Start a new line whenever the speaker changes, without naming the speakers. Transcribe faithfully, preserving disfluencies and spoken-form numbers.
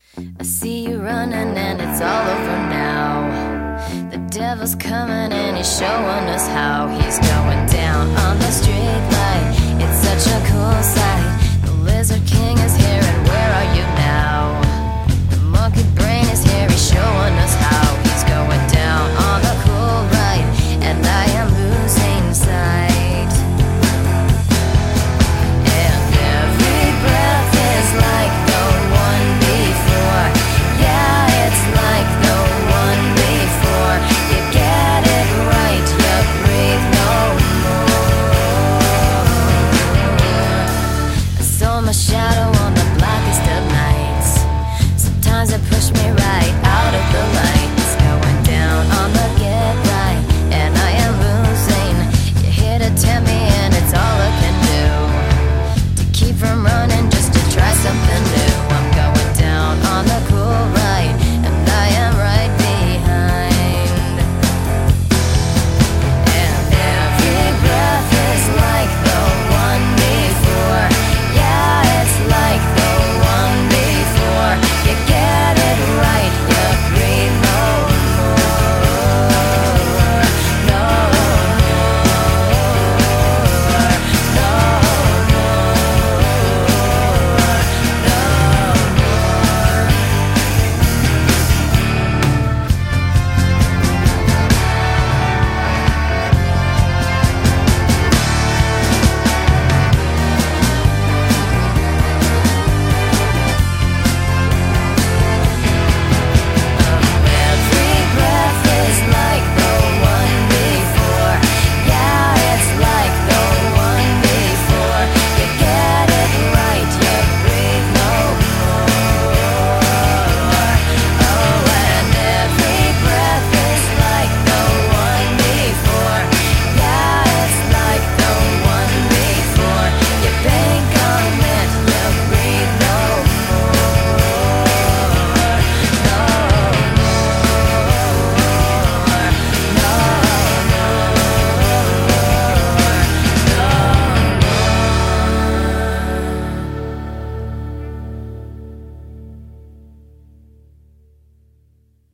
I see you running and it's all over now. The devil's coming and he's showing us how. He's going down on the street light. It's such a cool sight. The Lizard King is here and